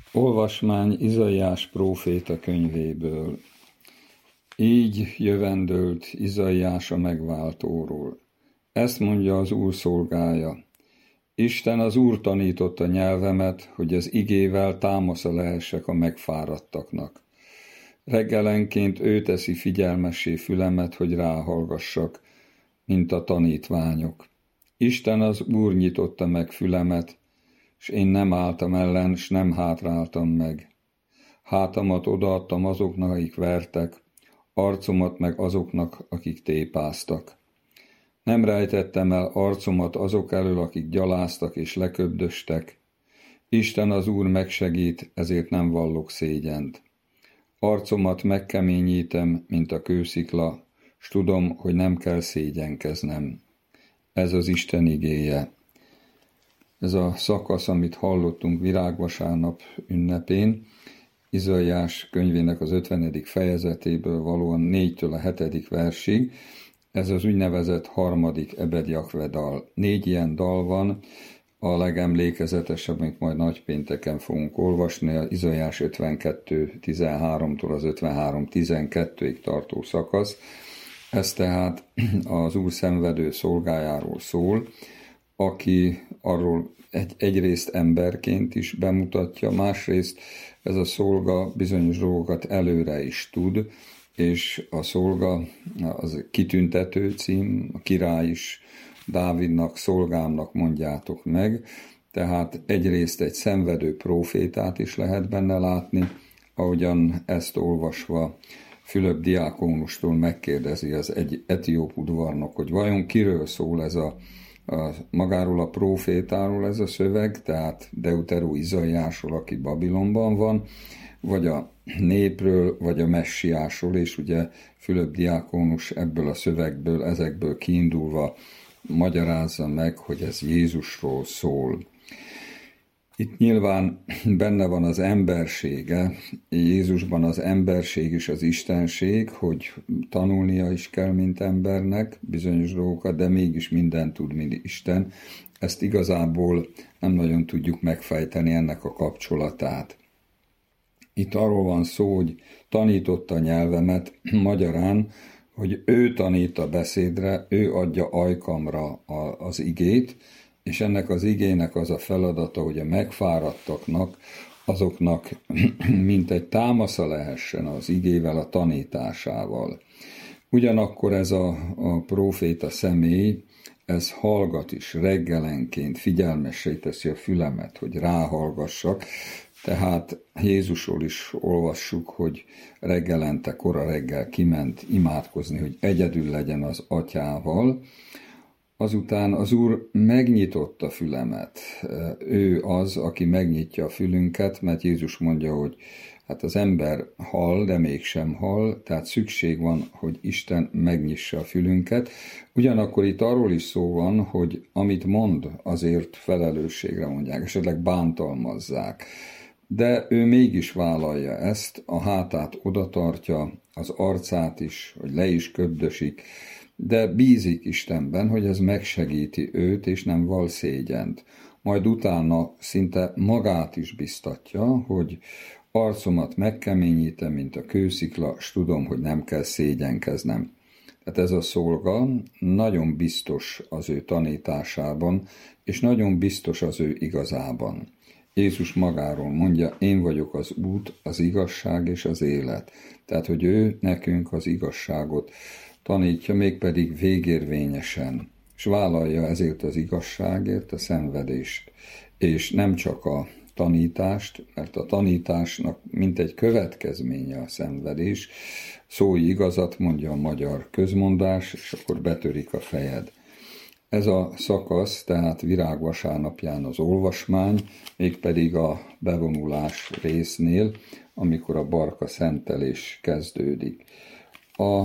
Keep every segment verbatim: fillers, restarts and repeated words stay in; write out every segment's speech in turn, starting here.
Olvasmány Izaiás próféta könyvéből. Így jövendölt Izaiás a megváltóról. Ezt mondja az Úr szolgája. Isten az Úr tanította nyelvemet, hogy az igével támasza lehessek a megfáradtaknak. Reggelenként ő teszi figyelmessé fülemet, hogy ráhallgassak, mint a tanítványok. Isten az Úr nyitotta meg fülemet, s én nem álltam ellen, s nem hátráltam meg. Hátamat odaadtam azoknak, akik vertek, arcomat meg azoknak, akik tépáztak. Nem rejtettem el arcomat azok elől, akik gyaláztak és leköbdöstek. Isten az Úr megsegít, ezért nem vallok szégyent. Arcomat megkeményítem, mint a kőszikla, s tudom, hogy nem kell szégyenkeznem. Ez az Isten igéje. Ez a szakasz, amit hallottunk Virágvasárnap ünnepén, Izaiás könyvének az ötvenedik fejezetéből valóan négytől a hetedik versig, ez az úgynevezett harmadik Ebed-Jahve dal. Négy ilyen dal van, a legemlékezetesebb, amit majd nagypénteken fogunk olvasni, az Izaiás ötvenkettő tizenháromtól az ötvenhárom tizenkettőig tartó szakasz. Ez tehát az Úr szenvedő szolgájáról szól, aki arról egy, egyrészt emberként is bemutatja, másrészt ez a szolga bizonyos dolgokat előre is tud, és a szolga az kitüntető cím, a király is Dávidnak, szolgámnak mondjátok meg, tehát egyrészt egy szenvedő prófétát is lehet benne látni, ahogyan ezt olvasva Fülöp diákónustól megkérdezi az egy etióp udvarnok, hogy vajon kiről szól ez a, a magáról a prófétáról ez a szöveg, tehát Deuteró Izaiásról, aki Babilonban van, vagy a népről, vagy a messiásról, és ugye Fülöp diákónus ebből a szövegből, ezekből kiindulva magyarázza meg, hogy ez Jézusról szól. Itt nyilván benne van az embersége, Jézusban az emberség és az istenség, hogy tanulnia is kell, mint embernek bizonyos dolgokat, de mégis mindent tud, mint Isten. Ezt igazából nem nagyon tudjuk megfejteni ennek a kapcsolatát. Itt arról van szó, hogy tanította a nyelvemet, magyarán, hogy ő tanít a beszédre, ő adja ajkamra az igét, és ennek az igének az a feladata, hogy a megfáradtaknak, azoknak mint egy támasza lehessen az igével, a tanításával. Ugyanakkor ez a, a próféta személy, ez hallgat is reggelenként, figyelmessé teszi a fülemet, hogy ráhallgassak, tehát Jézusról is olvassuk, hogy reggelente, kora reggel kiment imádkozni, hogy egyedül legyen az atyával. Azután az Úr megnyitotta a fülemet. Ő az, aki megnyitja a fülünket, mert Jézus mondja, hogy hát az ember hall, de mégsem hall, tehát szükség van, hogy Isten megnyissa a fülünket. Ugyanakkor itt arról is szó van, hogy amit mond, azért felelősségre mondják, esetleg bántalmazzák. De ő mégis vállalja ezt, a hátát odatartja, az arcát is, hogy le is köbdösik, de bízik Istenben, hogy ez megsegíti őt, és nem val szégyent. Majd utána szinte magát is biztatja, hogy arcomat megkeményítem, mint a kőszikla, s tudom, hogy nem kell szégyenkeznem. Tehát ez a szolga nagyon biztos az ő tanításában, és nagyon biztos az ő igazában. Jézus magáról mondja, én vagyok az út, az igazság és az élet. Tehát, hogy ő nekünk az igazságot tanítja, mégpedig végérvényesen, és vállalja ezért az igazságért a szenvedést, és nem csak a tanítást, mert a tanításnak mintegy következménye a szenvedés, szói igazat mondja a magyar közmondás, és akkor betörik a fejed. Ez a szakasz, tehát Virágvasárnapján az olvasmány, mégpedig a bevonulás résznél, amikor a barka szentelés kezdődik. A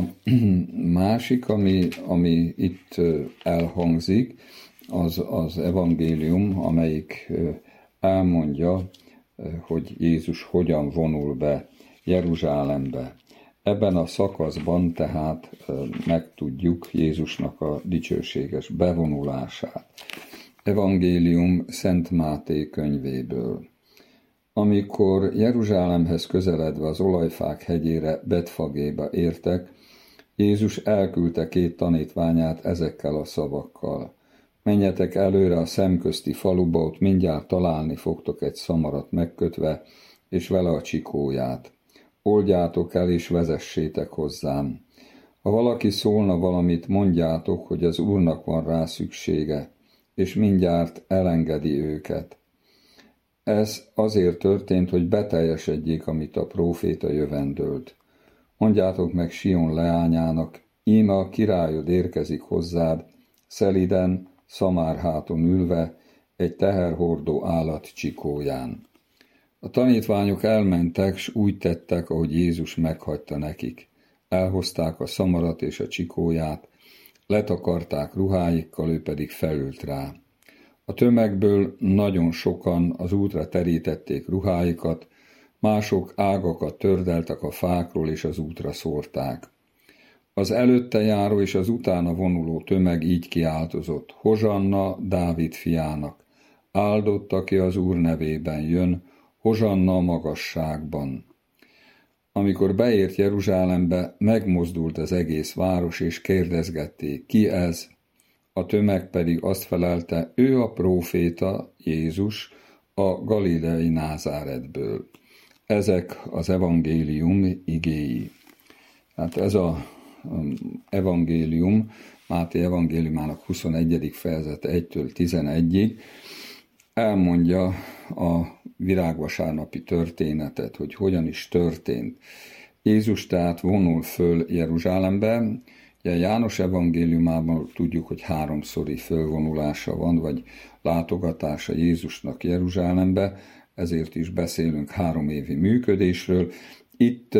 másik, ami, ami itt elhangzik, az az evangélium, amelyik elmondja, hogy Jézus hogyan vonul be Jeruzsálembe. Ebben a szakaszban tehát megtudjuk Jézusnak a dicsőséges bevonulását. Evangélium Szent Máté könyvéből. Amikor Jeruzsálemhez közeledve az olajfák hegyére, Betfagéba értek, Jézus elküldte két tanítványát ezekkel a szavakkal. Menjetek előre a szemközti faluba, ott mindjárt találni fogtok egy szamarat megkötve, és vele a csikóját. Oldjátok el, és vezessétek hozzám. Ha valaki szólna valamit, mondjátok, hogy az Úrnak van rá szüksége, és mindjárt elengedi őket. Ez azért történt, hogy beteljesedjék, amit a próféta jövendölt. Mondjátok meg Sion leányának, íme a királyod érkezik hozzád, szeliden, szamárháton ülve, egy teherhordó állat csikóján. A tanítványok elmentek, s úgy tettek, ahogy Jézus meghagyta nekik. Elhozták a szamarat és a csikóját, letakarták ruháikkal, ő pedig felült rá. A tömegből nagyon sokan az útra terítették ruháikat, mások ágakat tördeltek a fákról és az útra szórták. Az előtte járó és az utána vonuló tömeg így kiáltozott: Hozsanna Dávid fiának, áldott, aki az Úr nevében jön, hozsanna a magasságban. Amikor beért Jeruzsálembe, megmozdult az egész város, és kérdezgették, ki ez? A tömeg pedig azt felelte, ő a próféta, Jézus, a galileai Názáretből. Ezek az evangélium igéi. Hát ez az evangélium, Máté evangéliumának huszonegyedik fejezete egytől tizenegyig elmondja a virágvasárnapi történetet, hogy hogyan is történt. Jézus tehát vonul föl Jeruzsálembe. Ugye János evangéliumában tudjuk, hogy háromszori fölvonulása van, vagy látogatása Jézusnak Jeruzsálembe, ezért is beszélünk három évi működésről. Itt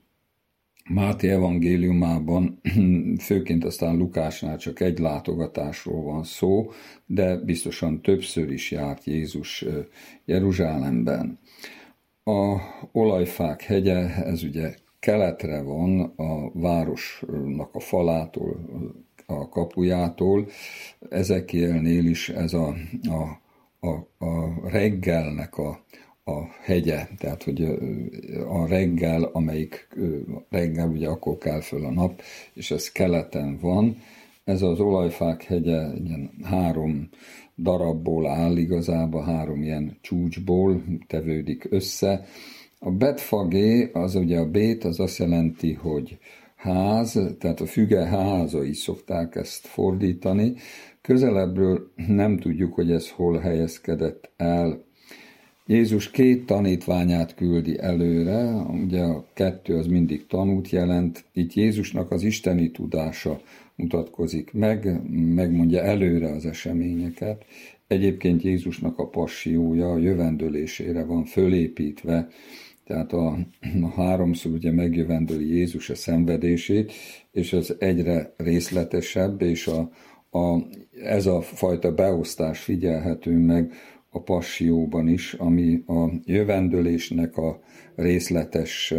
Máté evangéliumában, főként aztán Lukásnál csak egy látogatásról van szó, de biztosan többször is járt Jézus Jeruzsálemben. A olajfák hegye, ez ugye keletre van a városnak a falától, a kapujától. Ezekielnél is ez a, a, a, a reggelnek a, a hegye, tehát hogy a reggel, amelyik reggel ugye akkor kell föl a nap, és ez keleten van. Ez az olajfák hegye ilyen három darabból áll igazából, három ilyen csúcsból tevődik össze. A Betfagé, az ugye a bét, az azt jelenti, hogy ház, tehát a füge háza is szokták ezt fordítani. Közelebbről nem tudjuk, hogy ez hol helyezkedett el. Jézus két tanítványát küldi előre, ugye a kettő az mindig tanút jelent, itt Jézusnak az isteni tudása mutatkozik meg, megmondja előre az eseményeket. Egyébként Jézusnak a passiója a jövendőlésére van fölépítve, tehát a, a háromszor ugye megjövendőli Jézus a szenvedését, és az egyre részletesebb, és a, a, ez a fajta beosztás figyelhető meg a passióban is, ami a jövendőlésnek a részletes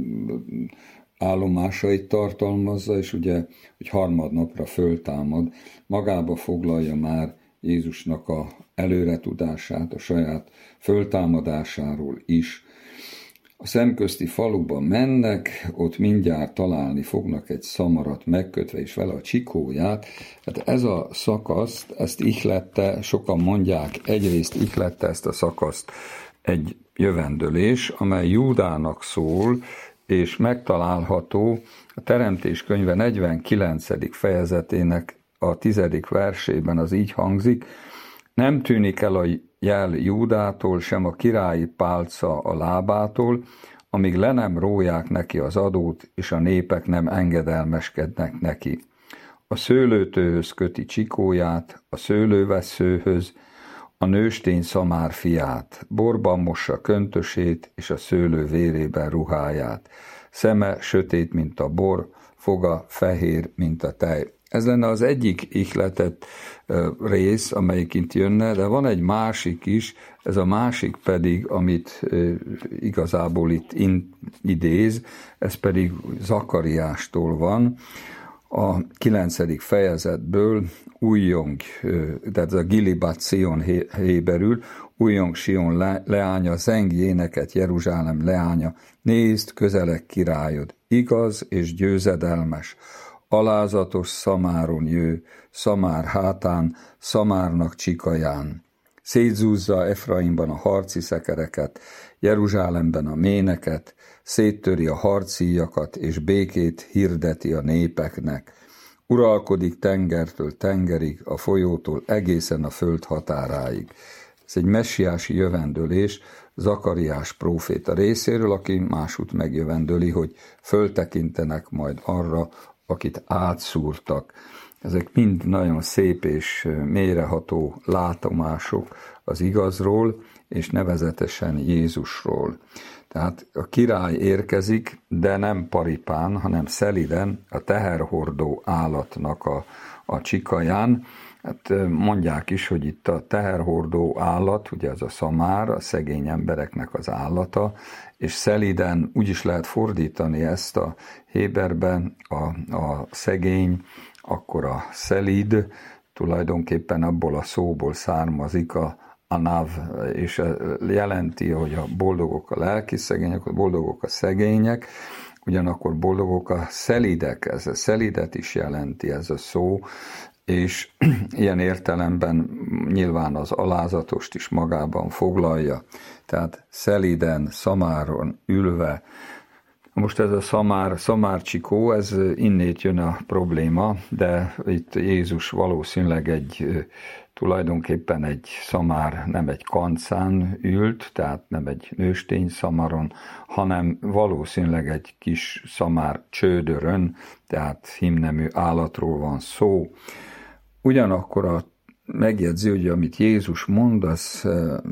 állomásait tartalmazza, és ugye, hogy harmadnapra föltámad, magába foglalja már Jézusnak a előretudását, a saját föltámadásáról is. A szemközti faluba mennek, ott mindjárt találni fognak egy szamarat megkötve, és vele a csikóját. Hát ez a szakaszt, ezt ihlette, sokan mondják, egyrészt ihlette ezt a szakaszt egy jövendőlés, amely Júdának szól, és megtalálható a Teremtés könyve negyvenkilencedik fejezetének a tizedik versében, az így hangzik: nem tűnik el a jel Júdától, sem a királyi pálca a lábától, amíg le nem róják neki az adót, és a népek nem engedelmeskednek neki. A szőlőtőhöz köti csikóját, a szőlővesszőhöz, a nőstény szamár fiát, borban mossa köntösét, és a szőlő vérében ruháját. Szeme sötét, mint a bor, foga fehér, mint a tej. Ez lenne az egyik ihletett rész, amelyik itt jönne, de van egy másik is, ez a másik pedig, amit igazából itt idéz, ez pedig Zakariástól van. a kilencedik fejezetből újjong, tehát a Gilibat Sion héberül, újjong Sion leánya, zengj éneket Jeruzsálem leánya, nézd, közeleg királyod, igaz és győzedelmes, alázatos Szamáron jő, Szamár hátán, Szamárnak csikaján. Szétzúzza Efraimban a harci szekereket, Jeruzsálemben a méneket, széttöri a harcíjakat, és békét hirdeti a népeknek. Uralkodik tengertől tengerig, a folyótól egészen a föld határáig. Ez egy messiási jövendőlés Zakariás próféta részéről, aki másút megjövendöli, hogy föltekintenek majd arra, akit átszúrtak. Ezek mind nagyon szép és mélyreható látomások az igazról, és nevezetesen Jézusról. Tehát a király érkezik, de nem paripán, hanem szeliden, a teherhordó állatnak a, a csikaján. Hát mondják is, hogy itt a teherhordó állat, ugye ez a szamár, a szegény embereknek az állata, és szeliden úgy is lehet fordítani ezt a héberben, a, a szegény, akkor a szelíd, tulajdonképpen abból a szóból származik a anav, és jelenti, hogy a boldogok a lelki szegények, a boldogok a szegények, ugyanakkor boldogok a szelidek, ez a szelidet is jelenti ez a szó, és ilyen értelemben nyilván az alázatost is magában foglalja. Tehát szeliden, szamáron ülve. Most ez a szamár, szamárcsikó, ez innét jön a probléma, de itt Jézus valószínűleg egy, tulajdonképpen egy szamár, nem egy kancán ült, tehát nem egy nőstény szamaron, hanem valószínűleg egy kis szamár csődörön, tehát hímnemű állatról van szó. Ugyanakkor a megjegyzi, hogy amit Jézus mond, az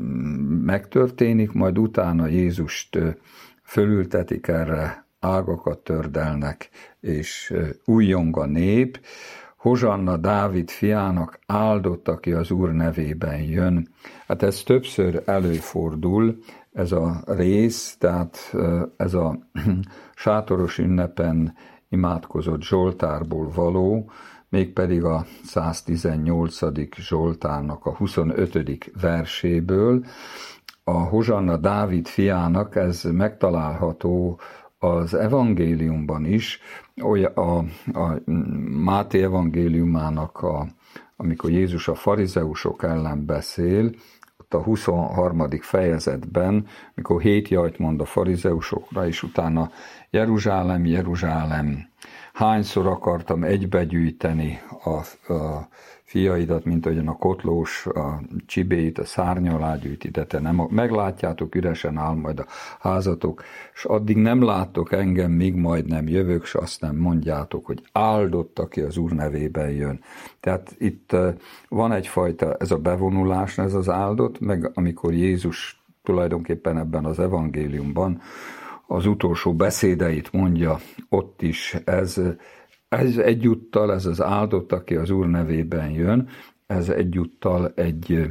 megtörténik, majd utána Jézust fölültetik erre, ágakat tördelnek, és újjong a nép. Hozsanna Dávid fiának, áldott, aki az Úr nevében jön. Hát ez többször előfordul, ez a rész, tehát ez a sátoros ünnepen imádkozott Zsoltárból való, mégpedig a száztizennyolcadik Zsoltárnak a huszonötödik verséből. A Hozsanna Dávid fiának, ez megtalálható az evangéliumban is, a, a Máté evangéliumának, a, amikor Jézus a farizeusok ellen beszél, ott a huszonharmadik fejezetben, mikor hét jajt mond a farizeusokra, és utána Jeruzsálem, Jeruzsálem, hányszor akartam egybegyűjteni a, a fiaidat, mint ahogyan a kotlós a csibéit, a szárny alá gyűjti, de te nem meglátjátok, üresen áll majd a házatok, és addig nem láttok engem, míg majd nem jövök, és azt nem mondjátok, hogy áldott, aki az Úr nevében jön. Tehát itt van egyfajta, ez a bevonulás, ez az áldott, meg amikor Jézus tulajdonképpen ebben az evangéliumban az utolsó beszédeit mondja, ott is ez, ez egyúttal, ez az áldott, aki az Úr nevében jön, ez egyúttal egy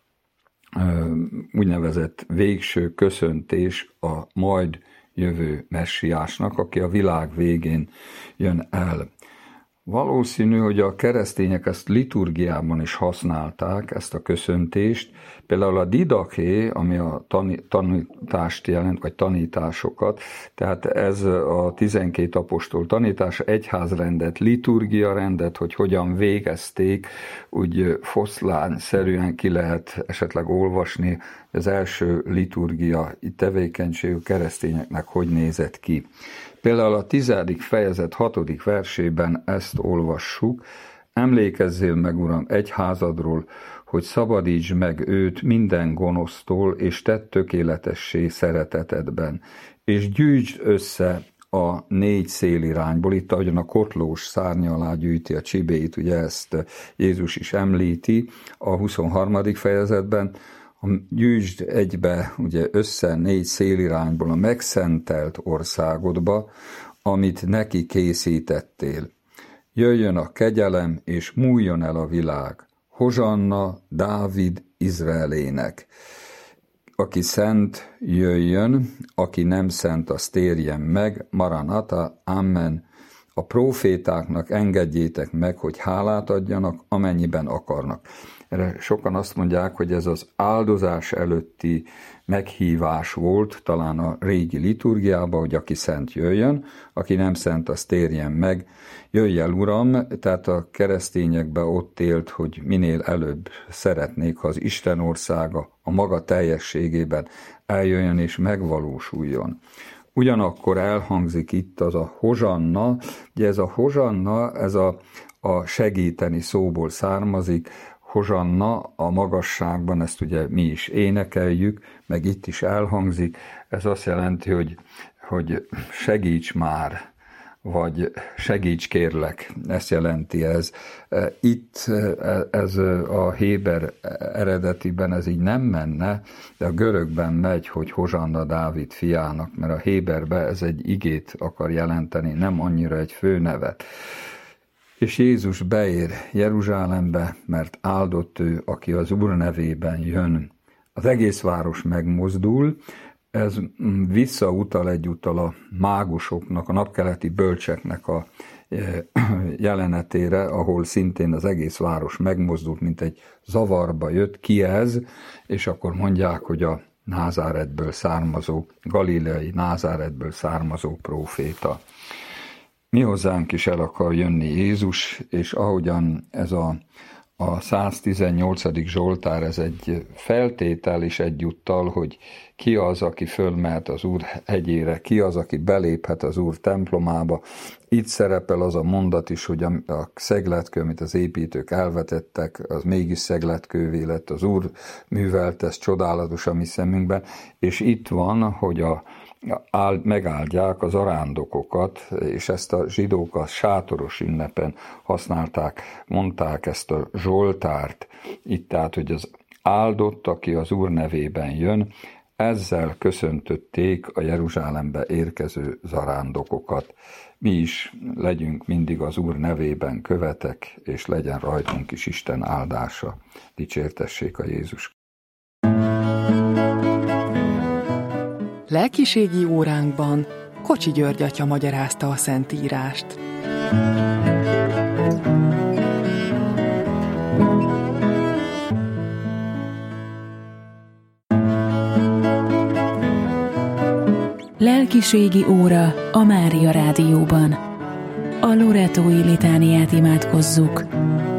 úgynevezett végső köszöntés a majd jövő messiásnak, aki a világ végén jön el. Valószínű, hogy a keresztények ezt liturgiában is használták, ezt a köszöntést. Például a didaché, ami a tanítást jelent, vagy tanításokat, tehát ez a tizenkét apostol tanítása, egyházrendet, liturgiarendet, hogy hogyan végezték, úgy foszlányszerűen ki lehet esetleg olvasni az első liturgia tevékenységű keresztényeknek hogy nézett ki. Például a tizedik fejezet hatodik versében ezt olvassuk: emlékezzél meg, Uram, egyházadról, hogy szabadíts meg őt minden gonosztól, és tedd tökéletessé szeretetedben, és gyűjtsd össze a négy szélirányból. Itt, ahogyan a kotlós szárnya alá gyűjti a csibéit, ugye ezt Jézus is említi a huszonharmadik fejezetben, gyűjtsd egybe, ugye össze négy szélirányból a megszentelt országodba, amit neki készítettél. Jöjjön a kegyelem, és múljon el a világ. Hozsanna Dávid Izraelének. Aki szent, jöjjön, aki nem szent, az térjen meg. Maranata, amen. a prófétáknak engedjétek meg, hogy hálát adjanak, amennyiben akarnak. Erre sokan azt mondják, hogy ez az áldozás előtti meghívás volt, talán a régi liturgiában, hogy aki szent jöjjön, aki nem szent, az térjen meg. Jöjj el, Uram, tehát a keresztényekben ott élt, hogy minél előbb szeretnék, ha az Isten országa a maga teljességében eljöjjön és megvalósuljon. Ugyanakkor elhangzik itt az a hozsanna, ugye ez a hozsanna, ez a, a segíteni szóból származik, hozsanna a magasságban, ezt ugye mi is énekeljük, meg itt is elhangzik, ez azt jelenti, hogy, hogy segíts már, vagy segíts kérlek, ezt jelenti ez. Itt ez a héber eredetiben ez így nem menne, de a görögben megy, hogy hozsanna Dávid fiának, mert a héberben ez egy igét akar jelenteni, nem annyira egy főnevet. És Jézus beér Jeruzsálembe, mert áldott ő, aki az Úr nevében jön. Az egész város megmozdul, ez visszautal egyúttal a mágusoknak, a napkeleti bölcseknek a jelenetére, ahol szintén az egész város megmozdult, mint egy zavarba jött, ki ez, és akkor mondják, hogy a Názáretből származó, galileai Názáretből származó próféta. Mi hozzánk is el akar jönni Jézus, és ahogyan ez a, a száztizennyolcadik Zsoltár, ez egy feltétel is egyúttal, hogy ki az, aki fölmehet az Úr hegyére, ki az, aki beléphet az Úr templomába. Itt szerepel az a mondat is, hogy a, a szegletkő, amit az építők elvetettek, az mégis szegletkővé lett, az Úr művelt, ez csodálatos a mi szemünkben, és itt van, hogy a Áld, megáldják az arándokokat, és ezt a zsidók a sátoros ünnepen használták, mondták ezt a zsoltárt, itt tehát, hogy az áldott, aki az Úr nevében jön, ezzel köszöntötték a Jeruzsálembe érkező zarándokokat. Mi is legyünk mindig az Úr nevében követek, és legyen rajtunk is Isten áldása. Dicsértessék a Jézus. Lelkiségi óránkban Kocsi György atya magyarázta a Szentírást. Lelkiségi óra a Mária Rádióban. A loretói litániát imádkozzuk.